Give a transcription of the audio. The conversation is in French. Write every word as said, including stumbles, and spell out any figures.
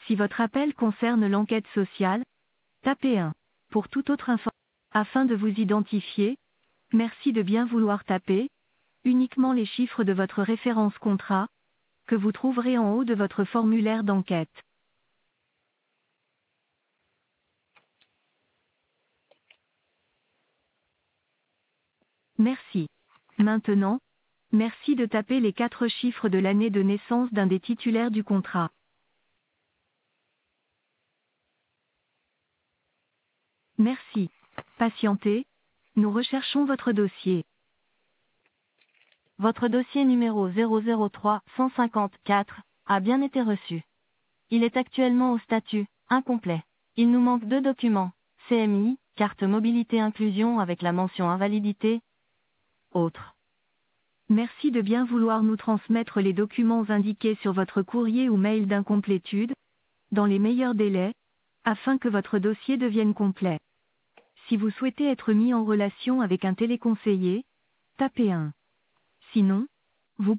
Si votre appel concerne l'enquête sociale, tapez un. Pour toute autre information, afin de vous identifier, merci de bien vouloir taper uniquement les chiffres de votre référence contrat, que vous trouverez en haut de votre formulaire d'enquête. Merci. Maintenant, merci de taper les quatre chiffres de l'année de naissance d'un des titulaires du contrat. Merci. Patientez, nous recherchons votre dossier. Votre dossier numéro zéro zéro trois cent cinquante-quatre a bien été reçu. Il est actuellement au statut incomplet. Il nous manque deux documents, C M I, carte mobilité inclusion avec la mention invalidité, autres. Merci de bien vouloir nous transmettre les documents indiqués sur votre courrier ou mail d'incomplétude, dans les meilleurs délais, afin que votre dossier devienne complet. Si vous souhaitez être mis en relation avec un téléconseiller, tapez un. Sinon, vous